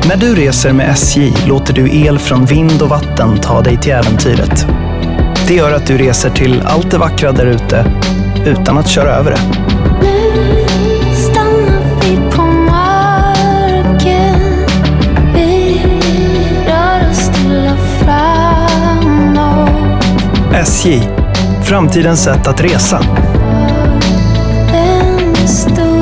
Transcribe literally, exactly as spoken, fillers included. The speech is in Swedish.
När du reser med S J låter du el från vind och vatten ta dig till äventyret. Det gör att du reser till allt det vackra där ute utan att köra över det. Nu stannar vi på marken. Vi rör oss stilla framåt. S J, framtidens sätt att resa. En stor